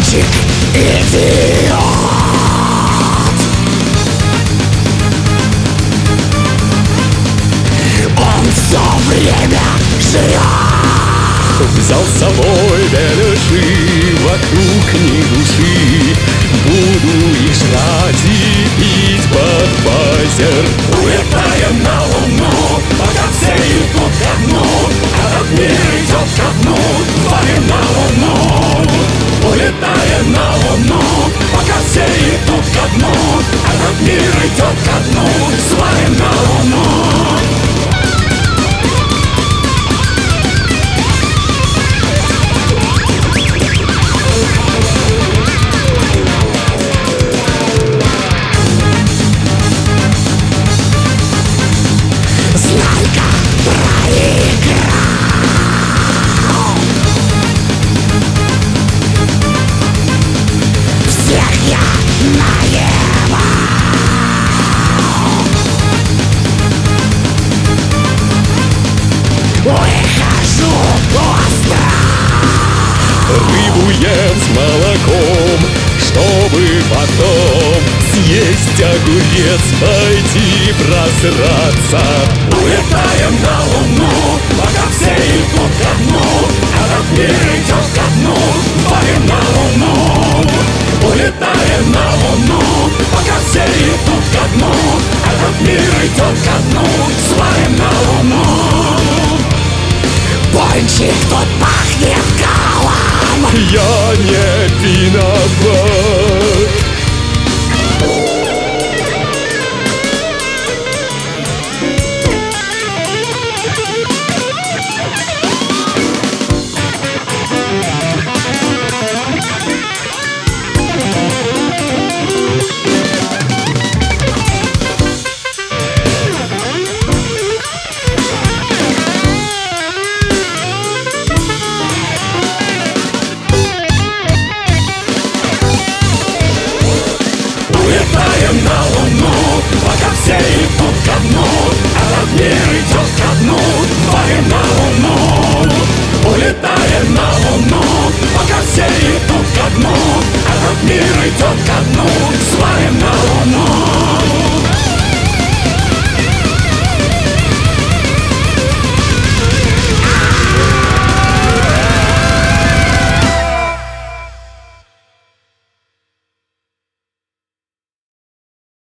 Мальчик-идиот. Он все время жрет. Взял с собой беляши, вокруг ни души. Буду их жрать и пить Бадвайзер. Улетаем на Луну, пока все идут ко дну. Этот мир идет ко дну, тварим на Луну. Улетаем на Луну, пока все идут ко дну. Этот мир идет ко дну, свалим на Луну. Знайка проиграл. Всех я наебал. Выхожу остро. Рыбу ем с молоком, чтобы потом съесть огурец, пойти просраться. Улетаем на Луну, пока все идут ко дну. Этот мир идет ко дну, тварим на Луну. Улетаем на Луну, пока все идут ко дну. Этот мир идет ко дну, свалим на Луну. Пончик тут пахнет калом. Я не виноват. Улетаем на Луну, пока все идут ко дну. Этот мир идет ко дну, тварим на Луну. Улетаем на Луну, пока все идут ко дну. Этот мир идет ко дну.